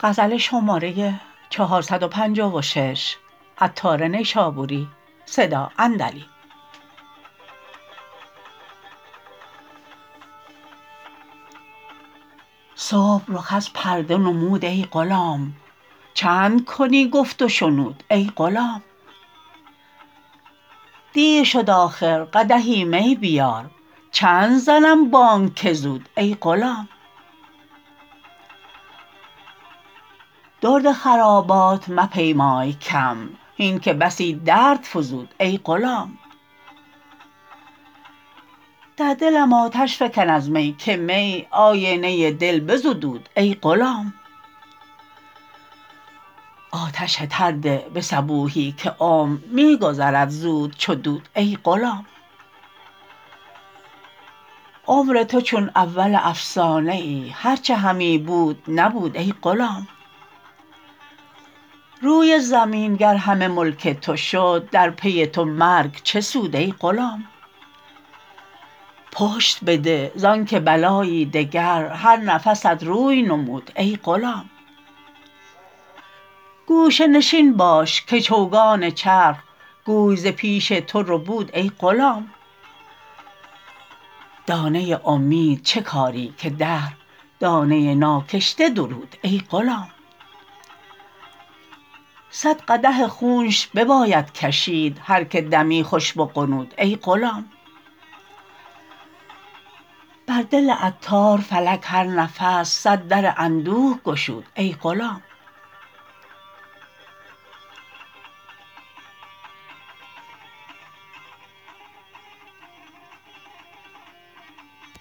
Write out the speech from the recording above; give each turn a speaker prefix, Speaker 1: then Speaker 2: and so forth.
Speaker 1: صبح رخ از پرده نمود ای غلام، چند کنی گفت و شنود ای غلام. دیر شد آخر قدحی می بیار، چند زنم بانگ که زود ای غلام. درد خرابات مپیمای کم، هین که بسی درد فزود ای غلام. در دلم آتش فکن از می که می آینه دل بزدود ای غلام. آتش تر ده به صبوحی که عمر می گذرد زود چو دود ای غلام. عمر تو چون اول افسانه ای، هر چه همی بود نبود ای غلام. روی زمین گر همه ملک تو شد، در پی تو مرگ چه سود ای غلام. پشت بده زانکه بلایی دگر، هر نفست روی نمود ای غلام. گوشه نشین باش که چوگان چرخ گوی ز پیش تو ربود ای غلام. دانه امید چه کاری که دهر دانه ناکشته درود ای غلام. صد قدح خونش بباید کشید، هر که دمی خوش بغنود ای غلام. بر دل عطار فلک هر نفس صد در اندوه گشود ای غلام.